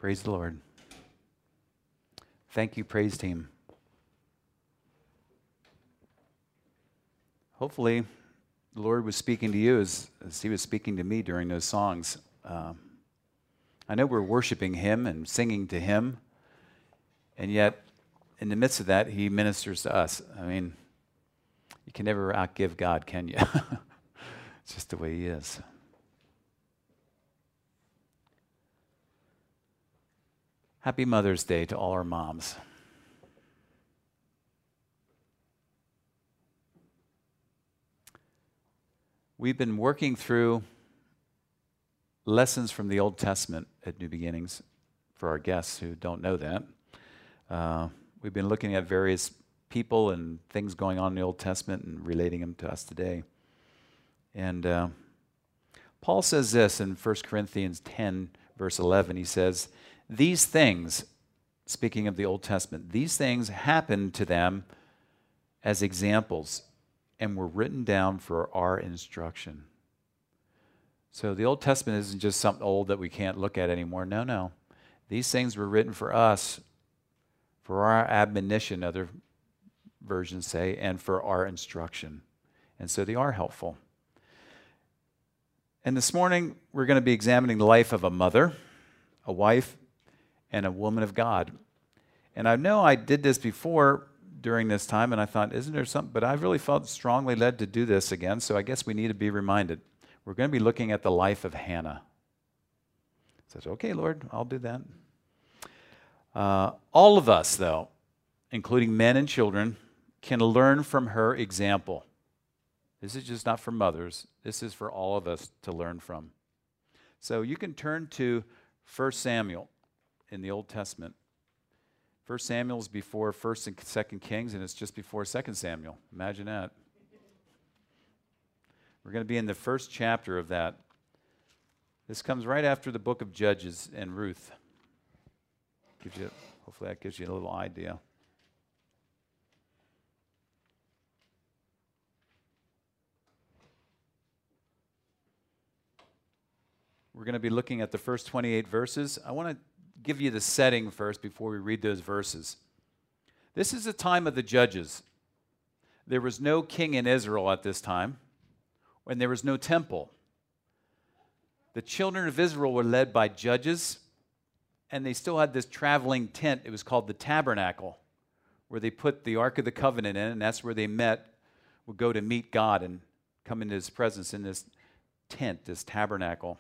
Praise the Lord. Thank you, praise team. Hopefully, the Lord was speaking to you as He was speaking to me during those songs. I know we're worshiping Him and singing to Him, and yet, in the midst of that, He ministers to us. I mean, you can never outgive God, can you? It's just the way He is. Happy Mother's Day to all our moms. We've been working through lessons from the Old Testament at New Beginnings for our guests who don't know that. We've been looking at various people and things going on in the Old Testament and relating them to us today. And Paul says this in 1 Corinthians 10, verse 11. He says, these things, speaking of the Old Testament, these things happened to them as examples and were written down for our instruction. So the Old Testament isn't just something old that we can't look at anymore. No. These things were written for us, for our admonition, other versions say, and for our instruction. And so they are helpful. And this morning, we're going to be examining the life of a mother, a wife, and a woman of God. And I know I did this before during this time, and I thought, isn't there something? But I really felt strongly led to do this again, so I guess we need to be reminded. We're going to be looking at the life of Hannah. I says, okay, Lord, I'll do that. All of us, though, including men and children, can learn from her example. This is just not for mothers. This is for all of us to learn from. So you can turn to 1 Samuel in the Old Testament. 1 Samuel is before 1 and 2 Kings, and it's just before 2 Samuel. Imagine that. We're going to be in the first chapter of that. This comes right after the book of Judges and Ruth. Hopefully that gives you a little idea. We're going to be looking at the first 28 verses. I want to give you the setting first before we read those verses. This is the time of the judges. There was no king in Israel at this time, and there was no temple. The children of Israel were led by judges, and they still had this traveling tent. It was called the tabernacle, where they put the Ark of the Covenant in, and that's where they would go to meet God and come into His presence in this tent, this tabernacle.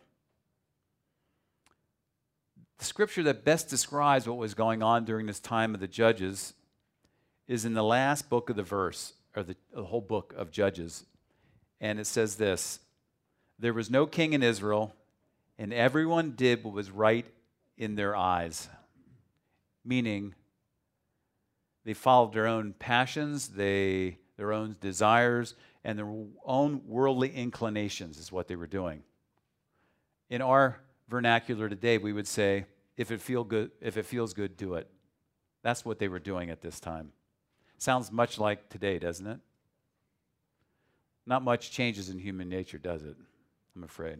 The scripture that best describes what was going on during this time of the Judges is in the last book of the verse, or the whole book of Judges. And it says this, there was no king in Israel, and everyone did what was right in their eyes. Meaning, they followed their own passions, their own desires, and their own worldly inclinations is what they were doing. In our vernacular today, we would say, if it feels good, do it. That's what they were doing at this time. Sounds much like today, doesn't it? Not much changes in human nature, does it? I'm afraid.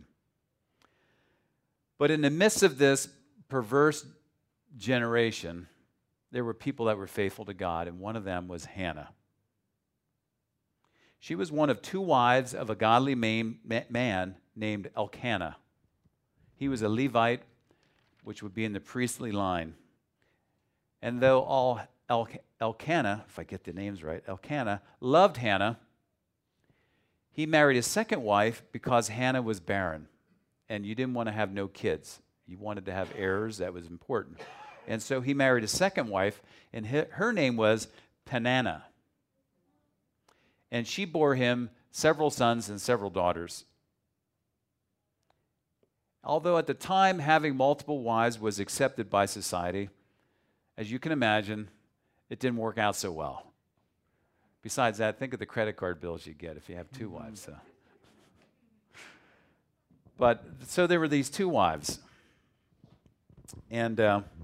But in the midst of this perverse generation, there were people that were faithful to God, and one of them was Hannah. She was one of two wives of a godly man named Elkanah. He was a Levite, which would be in the priestly line. And though Elkanah, if I get the names right, Elkanah loved Hannah, he married a second wife because Hannah was barren, and you didn't want to have no kids. You wanted to have heirs. That was important. And so he married a second wife, and her name was Peninnah. And she bore him several sons and several daughters. Although at the time having multiple wives was accepted by society, as you can imagine, it didn't work out so well. Besides that, think of the credit card bills you get if you have two wives. But so there were these two wives. And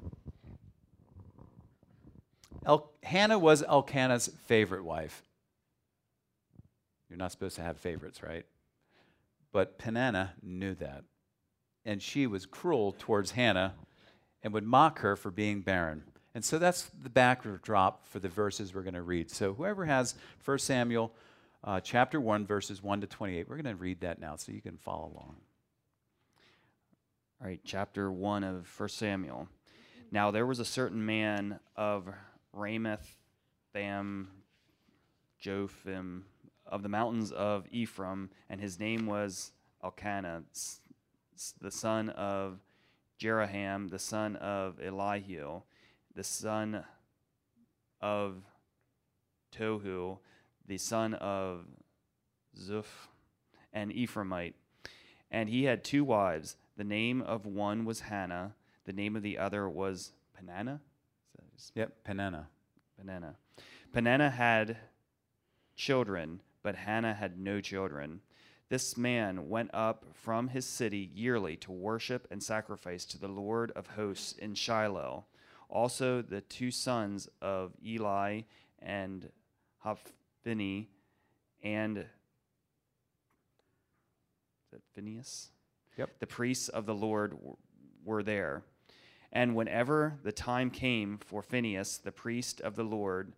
Hannah was Elkanah's favorite wife. You're not supposed to have favorites, right? But Peninnah knew that. And she was cruel towards Hannah and would mock her for being barren. And so that's the backdrop for the verses we're going to read. So whoever has 1 Samuel chapter 1, verses 1 to 28, we're going to read that now so you can follow along. All right, chapter 1 of 1 Samuel. Now there was a certain man of Ramoth, Jophim, of the mountains of Ephraim, and his name was Elkanah, the son of Jeraham, the son of Elihu, the son of Tohu, the son of Zuph, an Ephraimite. And he had 2 wives. The name of one was Hannah. The name of the other was Peninnah. Yep, Peninnah. Peninnah had children, but Hannah had no children. This man went up from his city yearly to worship and sacrifice to the Lord of hosts in Shiloh. Also the 2 sons of Eli and Hophni and Phinehas, the priests of the Lord, were there. And whenever the time came for Phinehas, the priest of the Lord,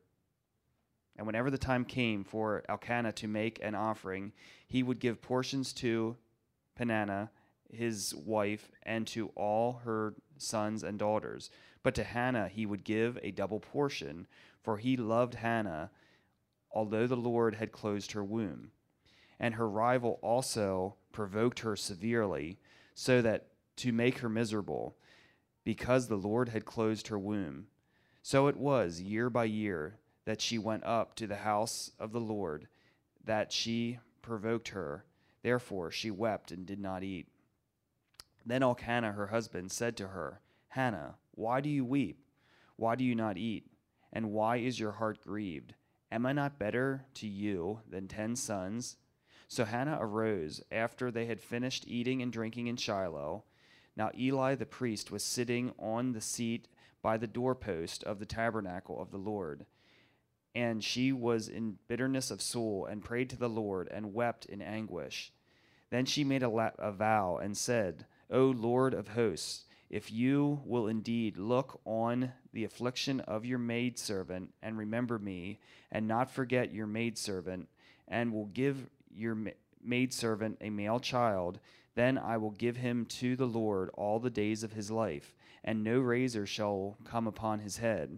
and whenever the time came for Elkanah to make an offering, he would give portions to Peninnah, his wife, and to all her sons and daughters. But to Hannah he would give a double portion, for he loved Hannah, although the Lord had closed her womb. And her rival also provoked her severely, so that to make her miserable, because the Lord had closed her womb. So it was year by year that she went up to the house of the Lord, that she provoked her. Therefore she wept and did not eat. Then Elkanah her husband said to her, Hannah, why do you weep? Why do you not eat? And why is your heart grieved? Am I not better to you than 10 sons? So Hannah arose after they had finished eating and drinking in Shiloh. Now Eli the priest was sitting on the seat by the doorpost of the tabernacle of the Lord. And she was in bitterness of soul and prayed to the Lord and wept in anguish. Then she made a vow and said, O Lord of hosts, if you will indeed look on the affliction of your maidservant and remember me, and not forget your maidservant, and will give your maidservant a male child, then I will give him to the Lord all the days of his life, and no razor shall come upon his head.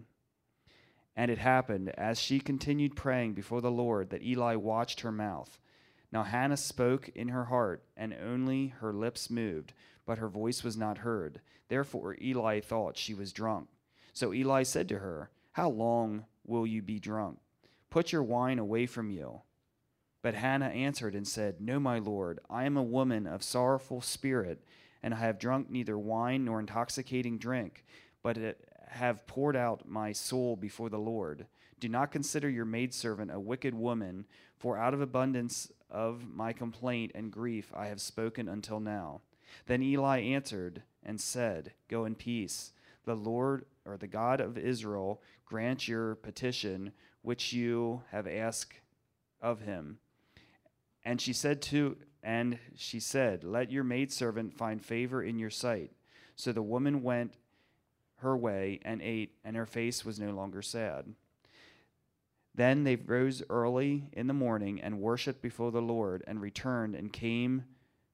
And it happened, as she continued praying before the Lord, that Eli watched her mouth. Now Hannah spoke in her heart, and only her lips moved, but her voice was not heard. Therefore Eli thought she was drunk. So Eli said to her, How long will you be drunk? Put your wine away from you. But Hannah answered and said, No, my Lord, I am a woman of sorrowful spirit, and I have drunk neither wine nor intoxicating drink, but have poured out my soul before the Lord. Do not consider your maidservant a wicked woman, for out of abundance of my complaint and grief I have spoken until now. Then Eli answered and said, Go in peace. The Lord, or the God of Israel, grant your petition which you have asked of him. And she said, Let your maidservant find favor in your sight. So the woman went her way and ate, and her face was no longer sad. Then they rose early in the morning and worshipped before the Lord, and returned and came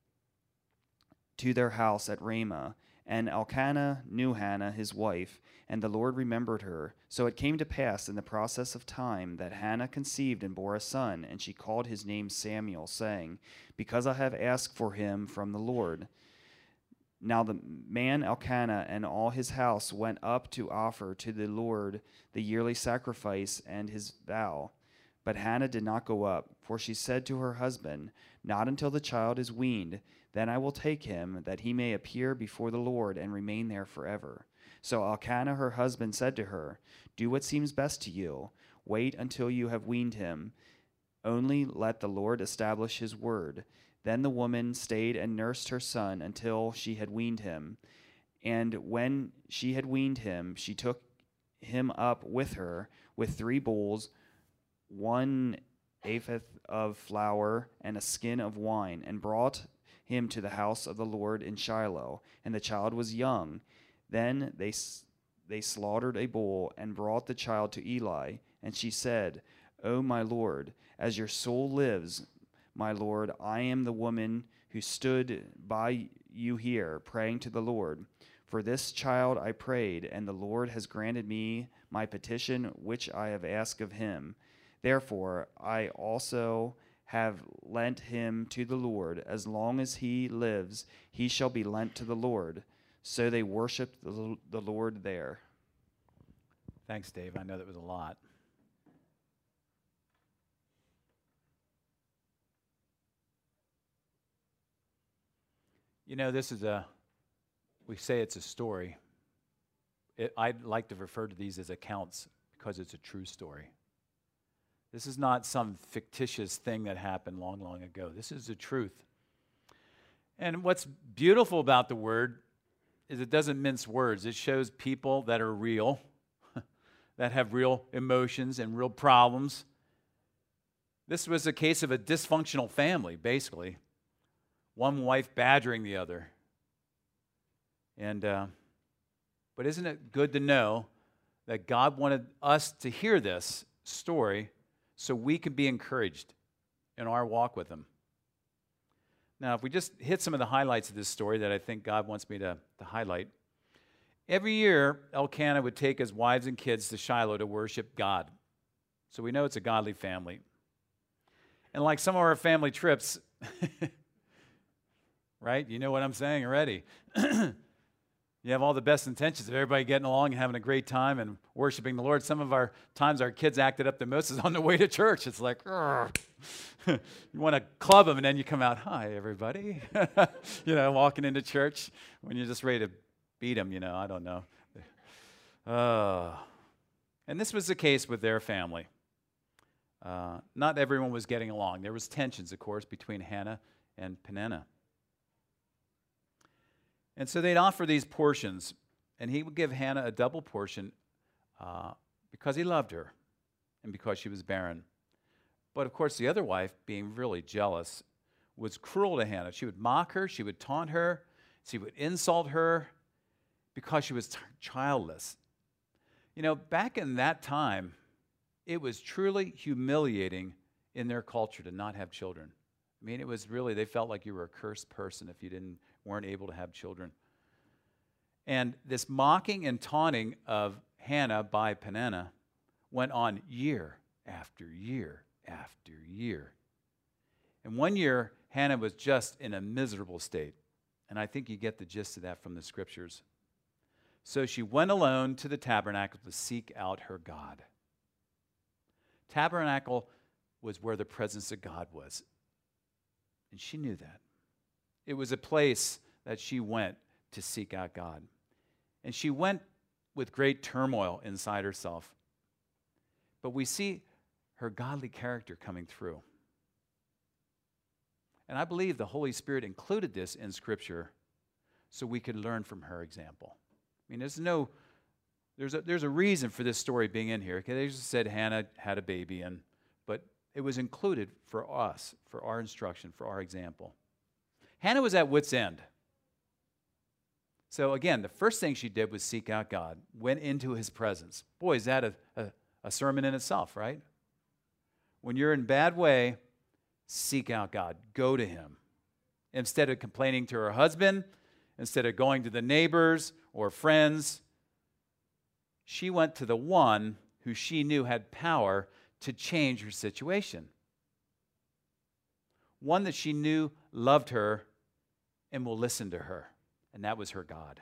to their house at Ramah. And Elkanah knew Hannah, his wife, and the Lord remembered her. So it came to pass in the process of time that Hannah conceived and bore a son, and she called his name Samuel, saying, Because I have asked for him from the Lord. Now the man Elkanah and all his house went up to offer to the Lord the yearly sacrifice and his vow. But Hannah did not go up, for she said to her husband, Not until the child is weaned, then I will take him, that he may appear before the Lord and remain there forever. So Elkanah her husband said to her, Do what seems best to you. Wait until you have weaned him. Only let the Lord establish his word. Then the woman stayed and nursed her son until she had weaned him. And when she had weaned him, she took him up with her with 3 bowls, 1 ephah of flour, and a skin of wine, and brought him to the house of the Lord in Shiloh. And the child was young. Then they slaughtered a bull and brought the child to Eli. And she said, "O my lord, as your soul lives, my lord, I am the woman who stood by you here, praying to the Lord. For this child I prayed, and the Lord has granted me my petition, which I have asked of him. Therefore I also have lent him to the Lord. As long as he lives, he shall be lent to the Lord." So they worshiped the Lord there. Thanks, Dave. I know that was a lot. You know, we say it's a story. I'd like to refer to these as accounts because it's a true story. This is not some fictitious thing that happened long, long ago. This is the truth. And what's beautiful about the Word is it doesn't mince words. It shows people that are real, that have real emotions and real problems. This was a case of a dysfunctional family, basically. One wife badgering the other. But isn't it good to know that God wanted us to hear this story so we can be encouraged in our walk with Him? Now, if we just hit some of the highlights of this story that I think God wants me to highlight. Every year, Elkanah would take his wives and kids to Shiloh to worship God. So we know it's a godly family. And like some of our family trips, right? You know what I'm saying already. You have all the best intentions of everybody getting along and having a great time and worshiping the Lord. Some of our times our kids acted up the most is on the way to church. It's like, you want to club them, and then you come out, "Hi, everybody." Walking into church when you're just ready to beat them, I don't know. And this was the case with their family. Not everyone was getting along. There was tensions, of course, between Hannah and Peninnah. And so they'd offer these portions, and he would give Hannah a double portion because he loved her and because she was barren. But of course, the other wife, being really jealous, was cruel to Hannah. She would mock her, she would taunt her, she would insult her because she was childless. Back in that time, it was truly humiliating in their culture to not have children. I mean, it was really, they felt like you were a cursed person if you weren't able to have children. And this mocking and taunting of Hannah by Peninnah went on year after year after year. And one year, Hannah was just in a miserable state. And I think you get the gist of that from the scriptures. So she went alone to the tabernacle to seek out her God. Tabernacle was where the presence of God was. And she knew that. It was a place that she went to seek out God. And she went with great turmoil inside herself. But we see her godly character coming through. And I believe the Holy Spirit included this in Scripture so we could learn from her example. I mean, there's a reason for this story being in here. Okay, they just said Hannah had a baby, but it was included for us, for our instruction, for our example. Hannah was at wit's end. So again, the first thing she did was seek out God, went into His presence. Boy, is that a sermon in itself, right? When you're in a bad way, seek out God. Go to Him. Instead of complaining to her husband, instead of going to the neighbors or friends, she went to the one who she knew had power to change her situation. One that she knew loved her and will listen to her. And that was her God.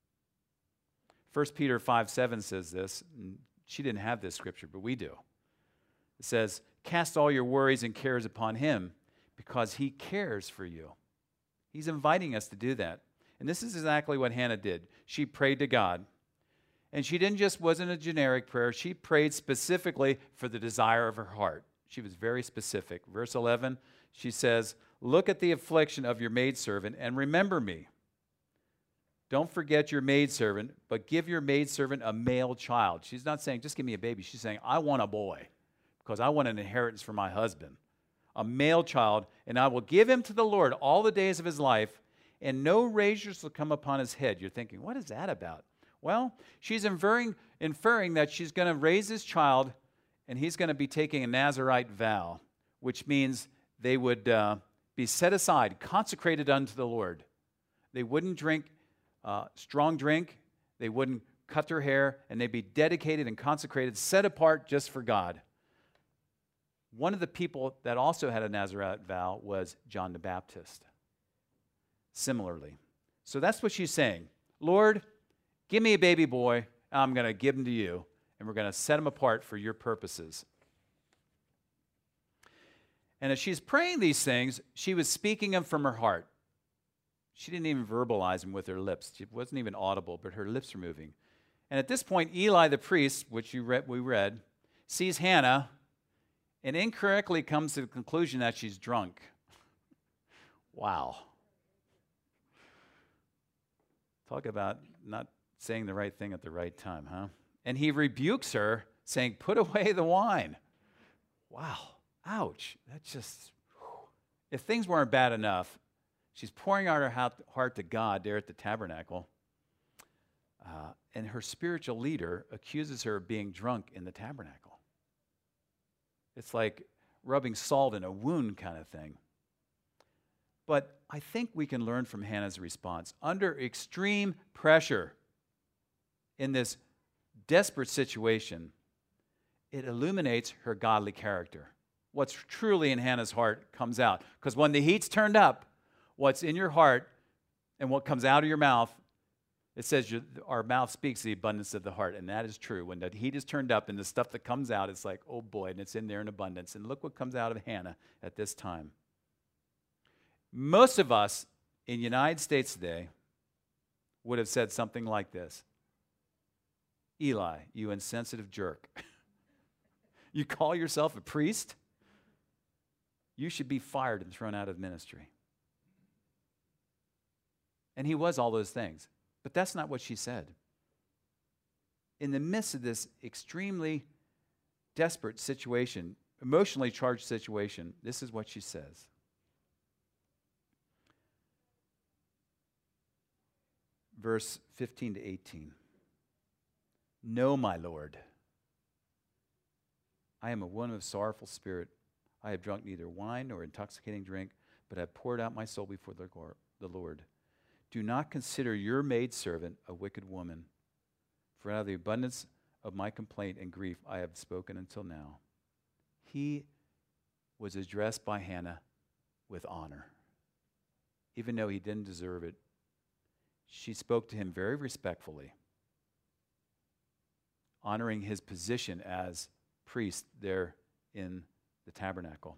1 Peter 5:7 says this. And she didn't have this scripture, but we do. It says, "Cast all your worries and cares upon Him because He cares for you." He's inviting us to do that. And this is exactly what Hannah did. She prayed to God. And she wasn't a generic prayer. She prayed specifically for the desire of her heart. She was very specific. Verse 11, she says, "Look at the affliction of your maidservant and remember me. Don't forget your maidservant, but give your maidservant a male child." She's not saying, just give me a baby. She's saying, I want a boy because I want an inheritance from my husband. A male child, and I will give him to the Lord all the days of his life, and no razors will come upon his head. You're thinking, what is that about? Well, she's inferring that she's going to raise this child and he's going to be taking a Nazirite vow, which means they would be set aside, consecrated unto the Lord. They wouldn't drink strong drink. They wouldn't cut their hair, and they'd be dedicated and consecrated, set apart just for God. One of the people that also had a Nazirite vow was John the Baptist. Similarly. So that's what she's saying. Lord, give me a baby boy. I'm going to give him to you, and we're going to set him apart for your purposes. And as she's praying these things, she was speaking them from her heart. She didn't even verbalize them with her lips. It wasn't even audible, but her lips were moving. And at this point, Eli the priest, which we read, sees Hannah and incorrectly comes to the conclusion that she's drunk. Wow. Talk about not saying the right thing at the right time, huh? And he rebukes her, saying, put away the wine. Wow. Ouch. That's just, if things weren't bad enough, she's pouring out her heart to God there at the tabernacle. And her spiritual leader accuses her of being drunk in the tabernacle. It's like rubbing salt in a wound kind of thing. But I think we can learn from Hannah's response. Under extreme pressure in this desperate situation, it illuminates her godly character. What's truly in Hannah's heart comes out. Because when the heat's turned up, what's in your heart and what comes out of your mouth, it says our mouth speaks the abundance of the heart, and that is true. When the heat is turned up and the stuff that comes out, it's like, oh boy, and it's in there in abundance. And look what comes out of Hannah at this time. Most of us in the United States today would have said something like this. Eli, you insensitive jerk. You call yourself a priest? You should be fired and thrown out of ministry. And he was all those things. But that's not what she said. In the midst of this extremely desperate situation, emotionally charged situation, this is what she says. Verse 15 to 18. No, my Lord, I am a woman of sorrowful spirit. I have drunk neither wine nor intoxicating drink, but I have poured out my soul before the Lord. Do not consider your maidservant a wicked woman, for out of the abundance of my complaint and grief I have spoken until now. He was addressed by Hannah with honor. Even though he didn't deserve it, she spoke to him very respectfully, honoring his position as priest there in the tabernacle.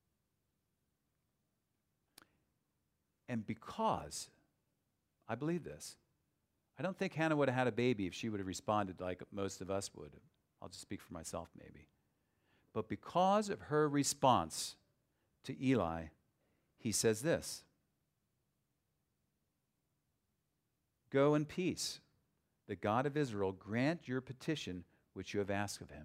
And because I believe this, I don't think Hannah would have had a baby if she would have responded like most of us would. I'll just speak for myself maybe. But because of her response to Eli, he says this. Go in peace. The God of Israel grant your petition which you have asked of him.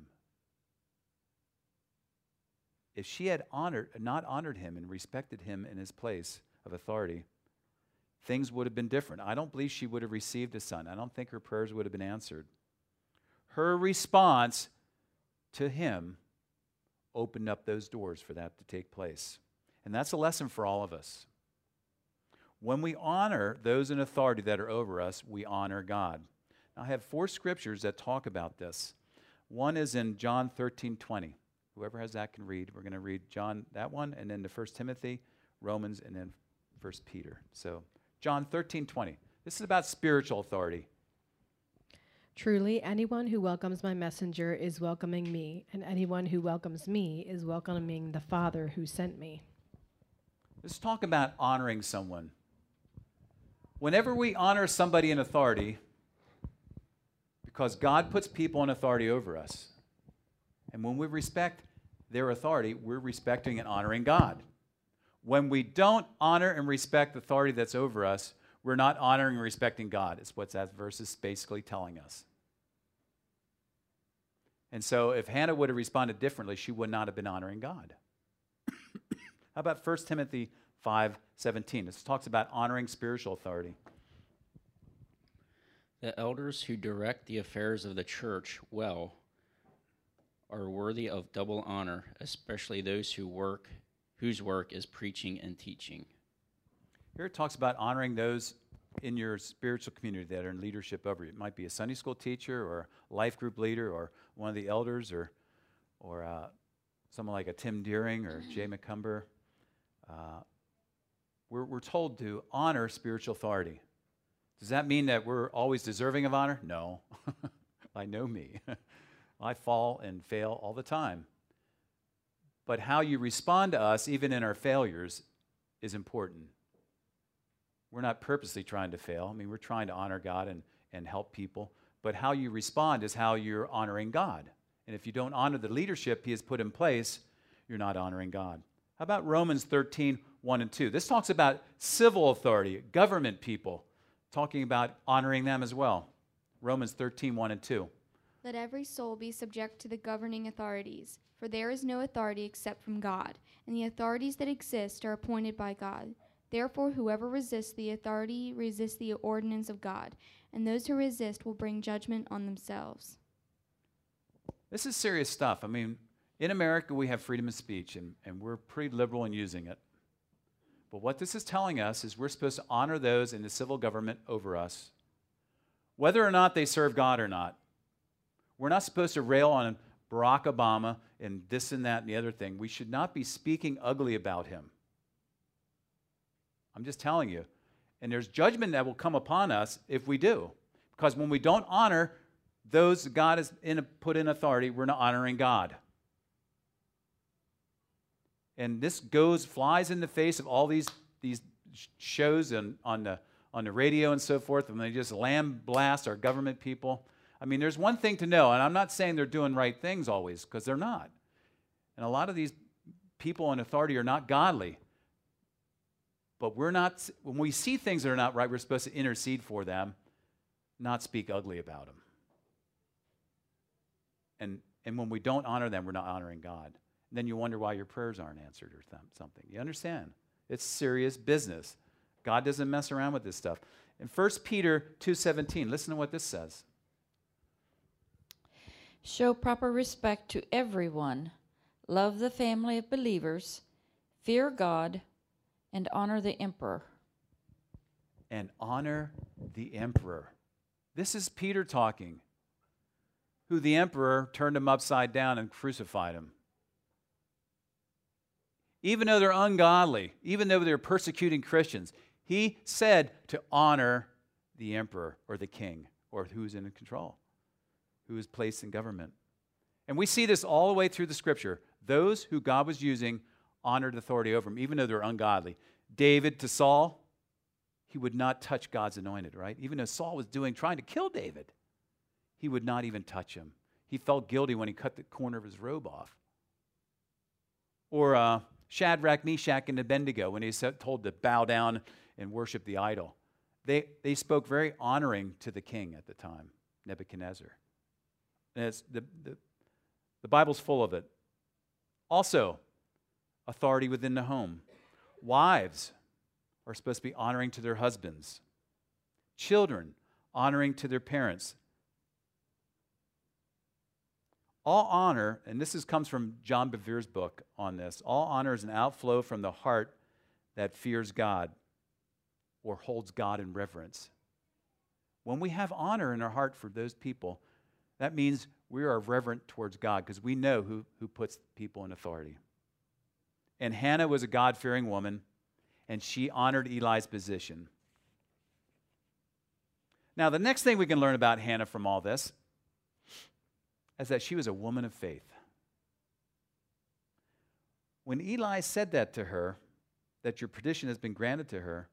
If she had not honored him and respected him in his place of authority, things would have been different. I don't believe she would have received a son. I don't think her prayers would have been answered. Her response to him opened up those doors for that to take place. And that's a lesson for all of us. When we honor those in authority that are over us, we honor God. Now, I have 4 scriptures that talk about this. One is in John 13:20. Whoever has that can read. We're going to read John, that one, and then the 1 Timothy, Romans, and then 1 Peter. So John 13:20. This is about spiritual authority. Truly, anyone who welcomes my messenger is welcoming me, and anyone who welcomes me is welcoming the Father who sent me. Let's talk about honoring someone. Whenever we honor somebody in authority, because God puts people in authority over us, and when we respect their authority, we're respecting and honoring God. When we don't honor and respect the authority that's over us, we're not honoring and respecting God. It's what that verse is basically telling us. And so if Hannah would have responded differently, she would not have been honoring God. How about 1 Timothy 5:17? This talks about honoring spiritual authority. The elders who direct the affairs of the church well are worthy of double honor, especially those whose work is preaching and teaching. Here it talks about honoring those in your spiritual community that are in leadership over you. It might be a Sunday school teacher or a life group leader or one of the elders or someone like a Tim Deering or Jay McCumber. We're told to honor spiritual authority. Does that mean that we're always deserving of honor? No. I know me. I fall and fail all the time. But how you respond to us, even in our failures, is important. We're not purposely trying to fail. I mean, we're trying to honor God and help people. But how you respond is how you're honoring God. And if you don't honor the leadership He has put in place, you're not honoring God. How about Romans 13, 1 and 2? This talks about civil authority, government people, talking about honoring them as well. Romans 13, 1 and 2. Let every soul be subject to the governing authorities, for there is no authority except from God, and the authorities that exist are appointed by God. Therefore, whoever resists the authority resists the ordinance of God, and those who resist will bring judgment on themselves. This is serious stuff. I mean, in America, we have freedom of speech, and we're pretty liberal in using it. But what this is telling us is we're supposed to honor those in the civil government over us, whether or not they serve God or not. We're not supposed to rail on Barack Obama and this and that and the other thing. We should not be speaking ugly about him. I'm just telling you. And there's judgment that will come upon us if we do. Because when we don't honor those God has put in authority, we're not honoring God. And this flies in the face of all these shows on the radio and so forth, and they just blast our government people. I mean, there's one thing to know, and I'm not saying they're doing right things always, because they're not. And a lot of these people in authority are not godly. But when we see things that are not right, we're supposed to intercede for them, not speak ugly about them. And when we don't honor them, we're not honoring God. And then you wonder why your prayers aren't answered or something. You understand? It's serious business. God doesn't mess around with this stuff. In 1 Peter 2:17, listen to what this says. Show proper respect to everyone. Love the family of believers. Fear God. And honor the emperor. And honor the emperor. This is Peter talking, who the emperor turned him upside down and crucified him. Even though they're ungodly, even though they're persecuting Christians, he said to honor the emperor or the king or who's in control, who is placed in government. And we see this all the way through the scripture. Those who God was using honored authority over him, even though they're ungodly. David to Saul, he would not touch God's anointed, right? Even though Saul was trying to kill David, he would not even touch him. He felt guilty when he cut the corner of his robe off. Or Shadrach, Meshach, and Abednego, when he was told to bow down and worship the idol. They spoke very honoring to the king at the time, Nebuchadnezzar. And it's the Bible's full of it. Also, authority within the home. Wives are supposed to be honoring to their husbands. Children, honoring to their parents. All honor, and this comes from John Bevere's book on this, all honor is an outflow from the heart that fears God or holds God in reverence. When we have honor in our heart for those people, that means we are reverent towards God because we know who puts people in authority. And Hannah was a God-fearing woman, and she honored Eli's position. Now, the next thing we can learn about Hannah from all this is that she was a woman of faith. When Eli said that to her, that your petition has been granted to her,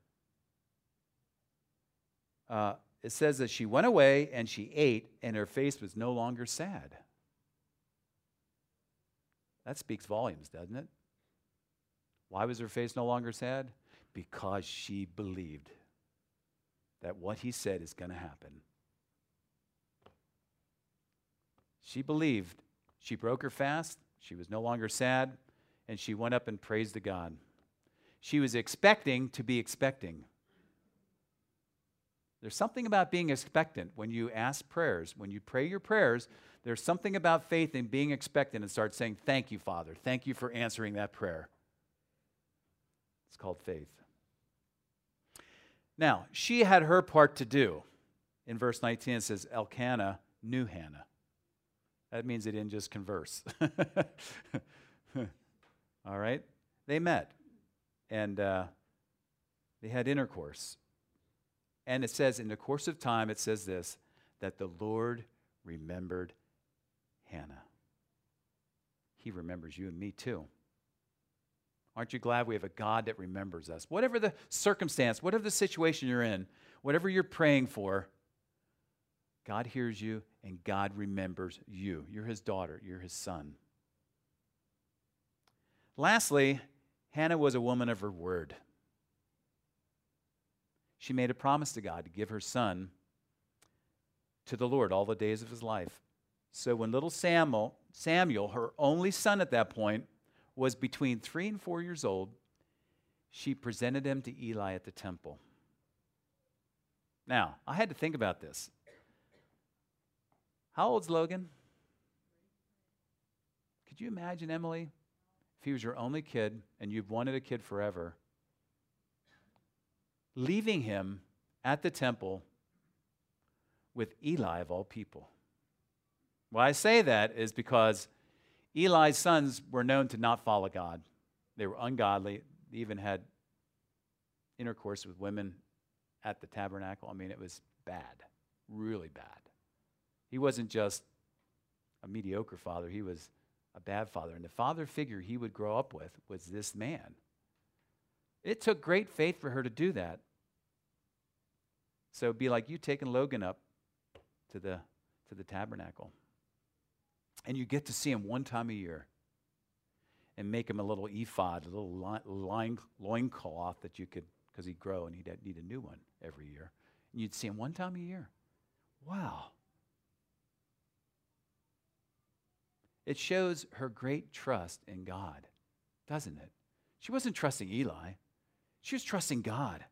it says that she went away and she ate, and her face was no longer sad. That speaks volumes, doesn't it? Why was her face no longer sad? Because she believed that what he said is going to happen. She believed. She broke her fast. She was no longer sad. And she went up and praised to God. She was expecting to be expecting. There's something about being expectant when you ask prayers. When you pray your prayers, there's something about faith in being expectant and start saying, thank you, Father. Thank you for answering that prayer. It's called faith. Now, she had her part to do. In verse 19, it says, Elkanah knew Hannah. That means they didn't just converse. All right? They met, and they had intercourse. And it says, in the course of time, it says this, that the Lord remembered Hannah. He remembers you and me too. Aren't you glad we have a God that remembers us? Whatever the circumstance, whatever the situation you're in, whatever you're praying for, God hears you and God remembers you. You're his daughter. You're his son. Lastly, Hannah was a woman of her word. She made a promise to God to give her son to the Lord all the days of his life. So when little Samuel, her only son at that point, was between 3 and 4 years old, she presented him to Eli at the temple. Now, I had to think about this. How old's Logan? Could you imagine, Emily, if he was your only kid and you've wanted a kid forever, leaving him at the temple with Eli of all people? Why I say that is because Eli's sons were known to not follow God. They were ungodly. They even had intercourse with women at the tabernacle. I mean, it was bad, really bad. He wasn't just a mediocre father. He was a bad father. And the father figure he would grow up with was this man. It took great faith for her to do that. So it'd be like you taking Logan up to the tabernacle. And you get to see him one time a year and make him a little ephod, a little loincloth that you could, because he'd grow and he'd need a new one every year. And you'd see him one time a year. Wow. It shows her great trust in God, doesn't it? She wasn't trusting Eli. She was trusting God.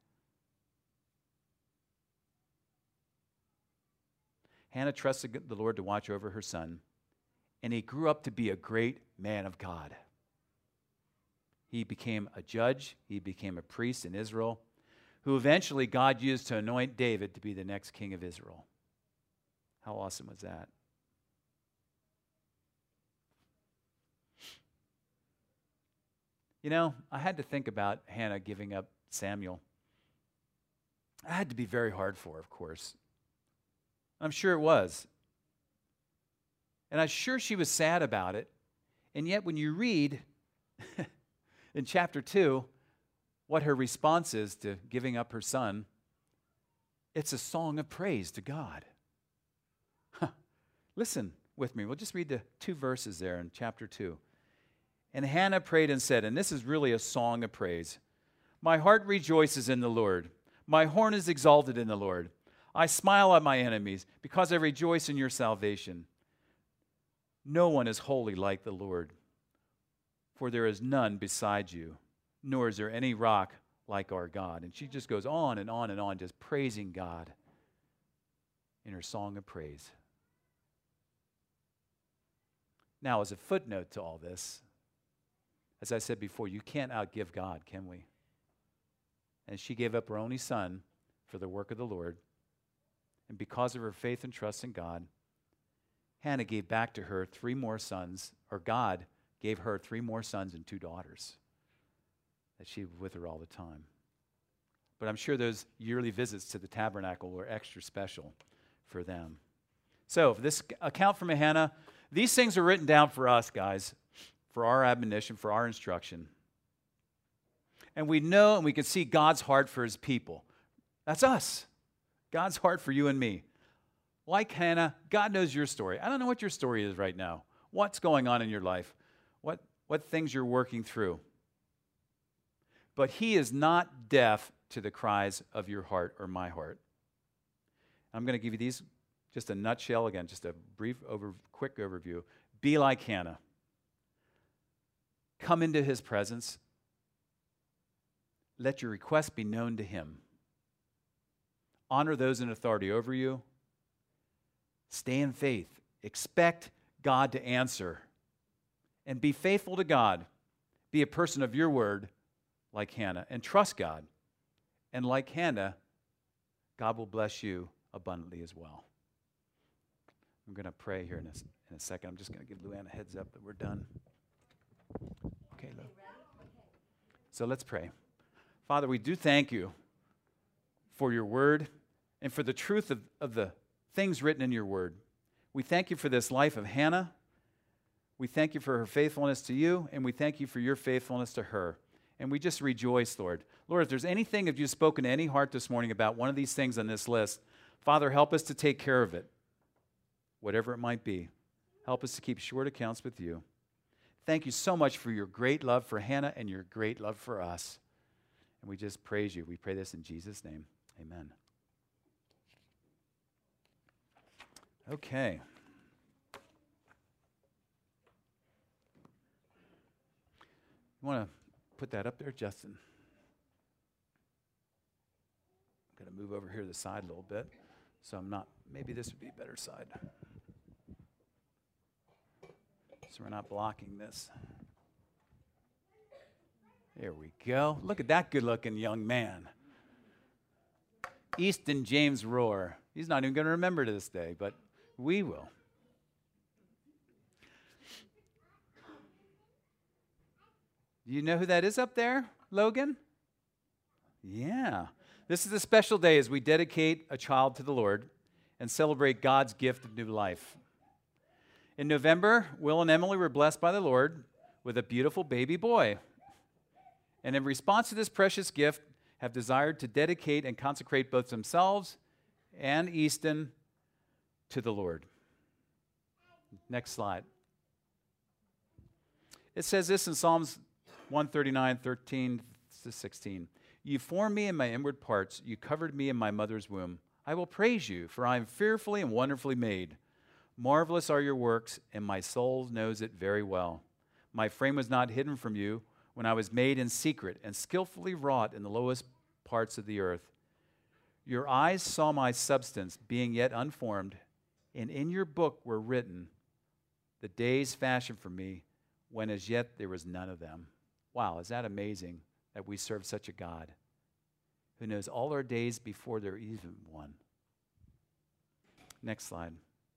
Hannah trusted the Lord to watch over her son, and he grew up to be a great man of God. He became a judge. He became a priest in Israel, who eventually God used to anoint David to be the next king of Israel. How awesome was that? You know, I had to think about Hannah giving up Samuel. It had to be very hard for her, of course. I'm sure it was. And I'm sure she was sad about it. And yet when you read in chapter 2 what her response is to giving up her son, it's a song of praise to God. Listen with me. We'll just read the 2 verses there in chapter 2. And Hannah prayed and said, and this is really a song of praise, "My heart rejoices in the Lord. My horn is exalted in the Lord. I smile at my enemies because I rejoice in your salvation. No one is holy like the Lord, for there is none beside you, nor is there any rock like our God." And she just goes on and on and on, just praising God in her song of praise. Now, as a footnote to all this, as I said before, you can't outgive God, can we? And she gave up her only son for the work of the Lord. And because of her faith and trust in God, Hannah gave back to her 3 more sons, or God gave her 3 more sons and 2 daughters that she was with her all the time. But I'm sure those yearly visits to the tabernacle were extra special for them. So, for this account from Hannah, these things are written down for us, guys, for our admonition, for our instruction. And we know and we can see God's heart for his people. That's us. God's heart for you and me. Like Hannah, God knows your story. I don't know what your story is right now. What's going on in your life? What things you're working through. But he is not deaf to the cries of your heart or my heart. I'm going to give you these, just a nutshell again, just a quick overview. Be like Hannah. Come into his presence. Let your request be known to him. Honor those in authority over you. Stay in faith. Expect God to answer. And be faithful to God. Be a person of your word like Hannah. And trust God. And like Hannah, God will bless you abundantly as well. I'm going to pray here in a second. I'm just going to give Luann a heads up that we're done. Okay, Lou. So let's pray. Father, we do thank you for your word and for the truth of the things written in your word. We thank you for this life of Hannah. We thank you for her faithfulness to you, and we thank you for your faithfulness to her. And we just rejoice, Lord. Lord, if there's anything, if you've spoken to any heart this morning about one of these things on this list, Father, help us to take care of it, whatever it might be. Help us to keep short accounts with you. Thank you so much for your great love for Hannah and your great love for us. And we just praise you. We pray this in Jesus' name. Amen. Okay. You want to put that up there, Justin? I'm going to move over here to the side a little bit. So I'm not, maybe this would be a better side. So we're not blocking this. There we go. Look at that good-looking young man. Easton James Rohr. He's not even going to remember to this day, but we will. Do you know who that is up there, Logan? Yeah. This is a special day as we dedicate a child to the Lord and celebrate God's gift of new life. In November, Will and Emily were blessed by the Lord with a beautiful baby boy. And in response to this precious gift, have desired to dedicate and consecrate both themselves and Easton to the Lord. Next slide. It says this in Psalms 139, 13 to 16. You formed me in my inward parts. You covered me in my mother's womb. I will praise you, for I am fearfully and wonderfully made. Marvelous are your works, and my soul knows it very well. My frame was not hidden from you when I was made in secret and skillfully wrought in the lowest parts of the earth. Your eyes saw my substance, being yet unformed, and in your book were written the days fashioned for me, when as yet there was none of them. Wow, is that amazing that we serve such a God who knows all our days before they're even one? Next slide.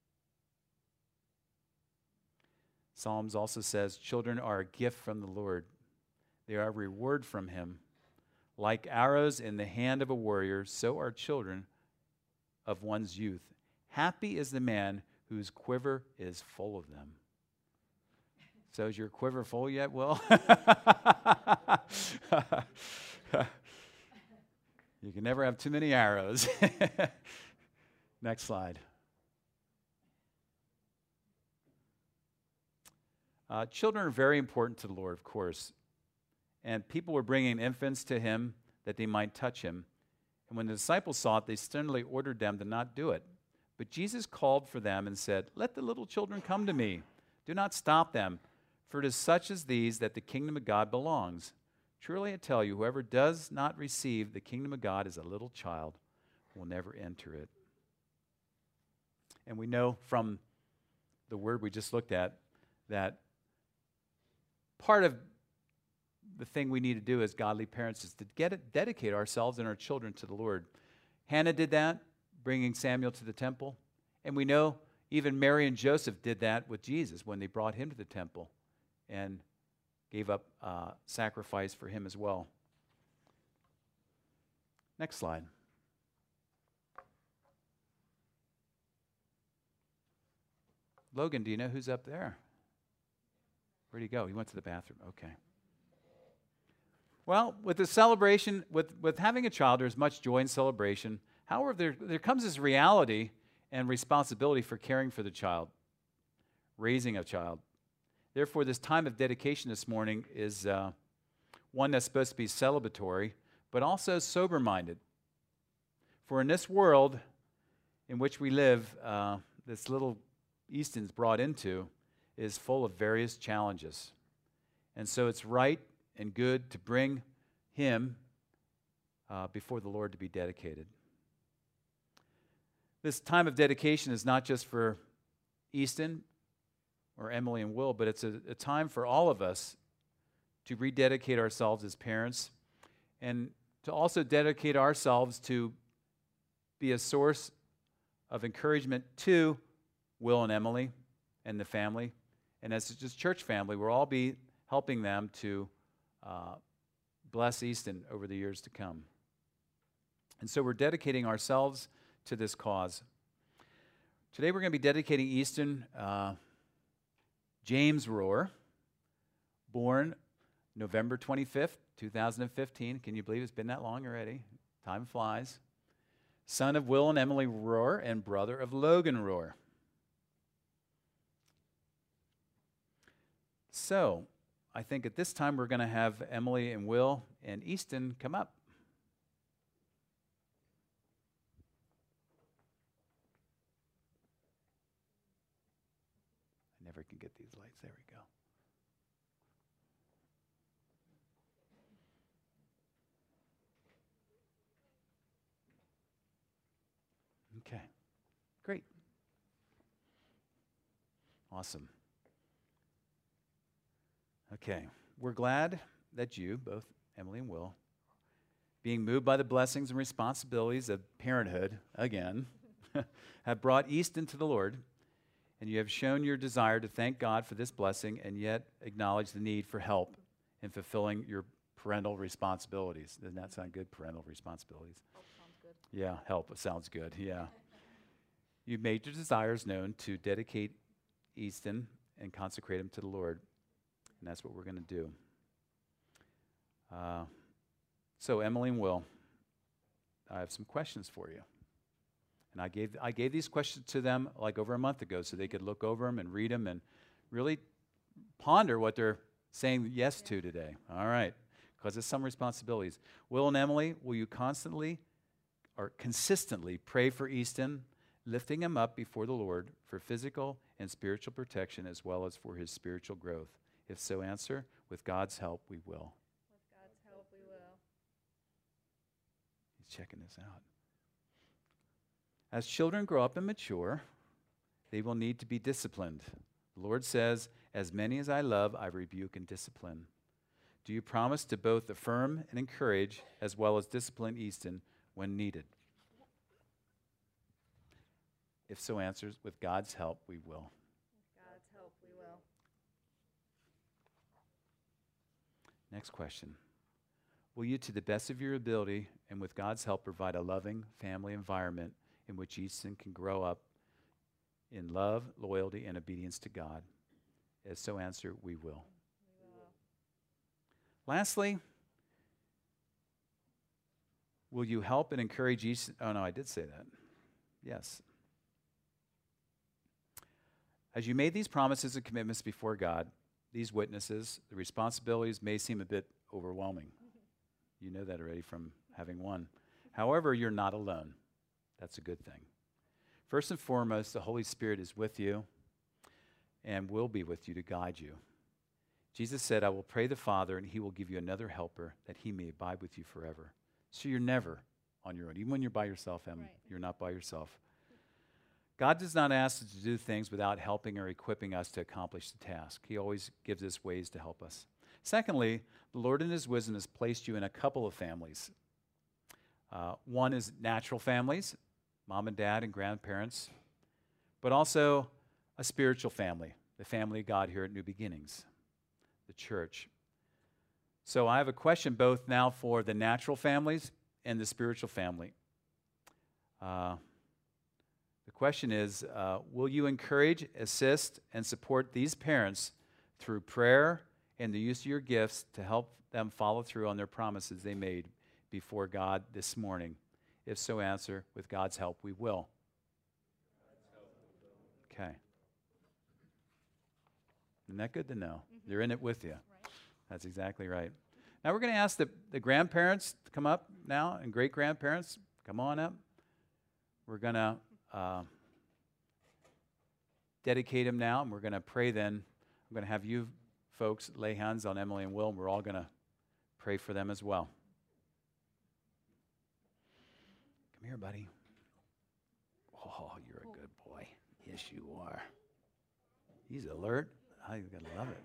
Psalms also says, children are a gift from the Lord. They are a reward from him. Like arrows in the hand of a warrior, so are children of one's youth. Happy is the man whose quiver is full of them. So is your quiver full yet, Will? You can never have too many arrows. Next slide. Children are very important to the Lord, of course. And people were bringing infants to him that they might touch him. And when the disciples saw it, they sternly ordered them to not do it. But Jesus called for them and said, let the little children come to me. Do not stop them, for it is such as these that the kingdom of God belongs. Truly I tell you, whoever does not receive the kingdom of God as a little child will never enter it. And we know from the word we just looked at that part of the thing we need to do as godly parents is to dedicate ourselves and our children to the Lord. Hannah did that, bringing Samuel to the temple. And we know even Mary and Joseph did that with Jesus when they brought him to the temple and gave up sacrifice for him as well. Next slide. Logan, do you know who's up there? Where'd he go? He went to the bathroom. Okay. Well, with the celebration, with having a child, there's much joy and celebration. However, there comes this reality and responsibility for caring for the child, raising a child. Therefore, this time of dedication this morning is one that's supposed to be celebratory, but also sober-minded. For in this world in which we live, this little Easton's brought into is full of various challenges. And so it's right and good to bring him before the Lord to be dedicated. This time of dedication is not just for Easton or Emily and Will, but it's a time for all of us to rededicate ourselves as parents and to also dedicate ourselves to be a source of encouragement to Will and Emily and the family. And as just church family, we'll all be helping them to bless Easton over the years to come. And so we're dedicating ourselves to this cause. Today we're going to be dedicating Easton James Rohr, born November 25th, 2015. Can you believe it's been that long already? Time flies. Son of Will and Emily Rohr and brother of Logan Rohr. So, I think at this time we're going to have Emily and Will and Easton come up. I never can get these lights. There we go. Okay, great. Awesome. Okay, we're glad that you, both Emily and Will, being moved by the blessings and responsibilities of parenthood, again, have brought Easton to the Lord, and you have shown your desire to thank God for this blessing and yet acknowledge the need for help in fulfilling your parental responsibilities. Doesn't that sound good, parental responsibilities? Help sounds good. Yeah, help sounds good, yeah. You've made your desires known to dedicate Easton and consecrate him to the Lord. And that's what we're going to do. So Emily and Will, I have some questions for you. And I gave these questions to them like over a month ago so they could look over them and read them and really ponder what they're saying yes to today. All right, because it's some responsibilities. Will and Emily, will you constantly or consistently pray for Easton, lifting him up before the Lord for physical and spiritual protection as well as for his spiritual growth? If so, answer, with God's help, we will. With God's help, we will. He's checking this out. As children grow up and mature, they will need to be disciplined. The Lord says, as many as I love, I rebuke and discipline. Do you promise to both affirm and encourage as well as discipline Easton when needed? If so, answers, with God's help, we will. With God's help, we will. Next question. Will you, to the best of your ability and with God's help, provide a loving family environment in which Easton can grow up in love, loyalty, and obedience to God? If so, answer, we will. We will. Lastly, will you help and encourage Easton? Oh, no, I did say that. Yes. As you made these promises and commitments before God, these witnesses, the responsibilities may seem a bit overwhelming. You know that already from having one. However, you're not alone. That's a good thing. First and foremost, the Holy Spirit is with you and will be with you to guide you. Jesus said, I will pray the Father, and he will give you another helper that he may abide with you forever. So you're never on your own. Even when you're by yourself, Em, Right. You're not by yourself. God does not ask us to do things without helping or equipping us to accomplish the task. He always gives us ways to help us. Secondly, the Lord in his wisdom has placed you in a couple of families. One is natural families, mom and dad and grandparents, but also a spiritual family, the family of God here at New Beginnings, the church. So I have a question both now for the natural families and the spiritual family. The question is, will you encourage, assist, and support these parents through prayer and the use of your gifts to help them follow through on their promises they made before God this morning? If so, answer, with God's help, we will. Okay. Isn't that good to know? They're in it with you. Right. That's exactly right. Now we're going to ask the grandparents to come up now, and great-grandparents, come on up. We're going to dedicate them now, and we're going to pray then. I'm going to have you folks lay hands on Emily and Will, and we're all going to pray for them as well. Come here, buddy. Oh. Yes, you are. He's alert. I'm going to love it.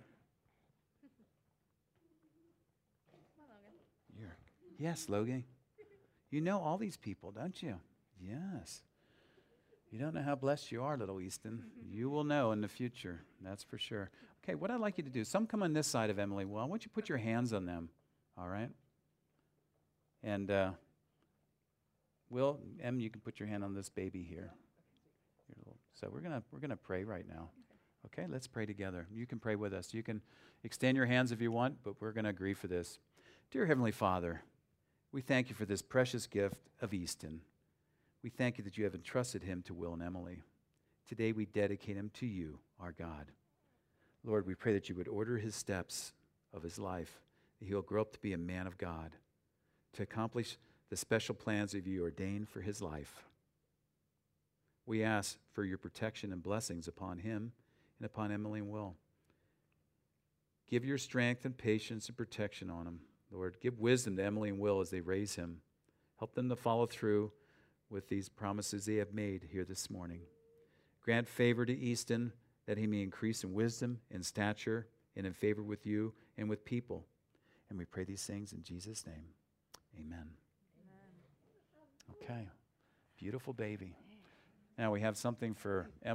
Yes, Logan. You know all these people, don't you? Yes. You don't know how blessed you are, little Easton. You will know in the future, that's for sure. Okay, what I'd like you to do, some come on this side of Emily. Well, I want you to put your hands on them, all right? And Will, Em, you can put your hand on this baby here. So we're gonna pray right now. Okay, let's pray together. You can pray with us. You can extend your hands if you want, but we're going to agree for this. Dear Heavenly Father, we thank you for this precious gift of Easton. We thank you that you have entrusted him to Will and Emily. Today we dedicate him to you, our God. Lord, we pray that you would order his steps of his life, that he'll grow up to be a man of God, to accomplish the special plans that you ordained for his life. We ask for your protection and blessings upon him and upon Emily and Will. Give your strength and patience and protection on him, Lord. Give wisdom to Emily and Will as they raise him. Help them to follow through with these promises they have made here this morning. Grant favor to Easton, that he may increase in wisdom and stature and in favor with you and with people. And we pray these things in Jesus' name. Amen. Okay. Beautiful baby. Now we have something for Emily.